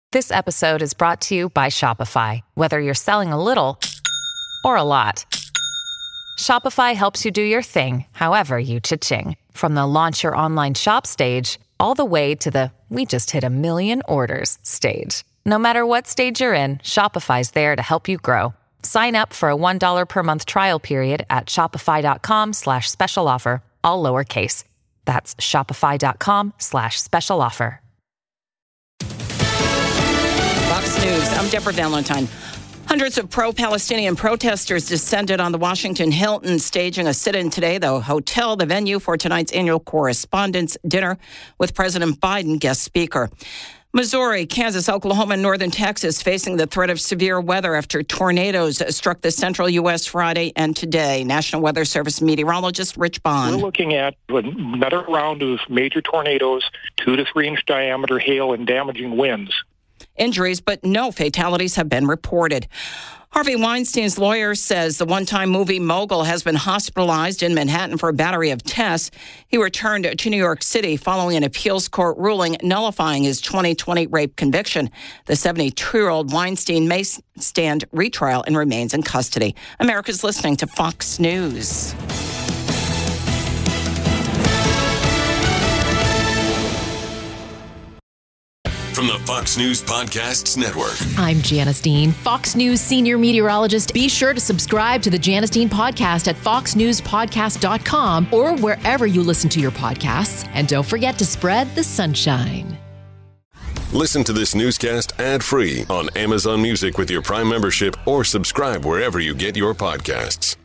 This episode is brought to you by Shopify. Whether you're selling a little or a lot, Shopify helps you do your thing, however you cha-ching. From the launch your online shop stage, all the way to the we just hit 1 million orders stage. No matter what stage you're in, Shopify's there to help you grow. Sign up for a $1 per month trial period at shopify.com/special offer, all lowercase. That's shopify.com/special offer. Fox News, I'm Deborah Valentine. Hundreds of pro-Palestinian protesters descended on the Washington Hilton, staging a sit-in today. The hotel, the venue for tonight's annual Correspondents' Dinner with President Biden, guest speaker. Missouri, Kansas, Oklahoma, and northern Texas facing the threat of severe weather after tornadoes struck the central U.S. Friday and today. National Weather Service meteorologist Rich Bond. We're looking at another round of major tornadoes, 2 to 3 inch diameter hail and damaging winds. Injuries, but no fatalities have been reported. Harvey Weinstein's lawyer says the one-time movie mogul has been hospitalized in Manhattan for a battery of tests. He returned to New York City following an appeals court ruling nullifying his 2020 rape conviction. The 72-year-old Weinstein may stand retrial and remains in custody. America's listening to Fox News. From the Fox News Podcasts Network. I'm Janice Dean, Fox News senior meteorologist. Be sure to subscribe to the Janice Dean podcast at foxnewspodcast.com or wherever you listen to your podcasts. And don't forget to spread the sunshine. Listen to this newscast ad-free on Amazon Music with your Prime membership or subscribe wherever you get your podcasts.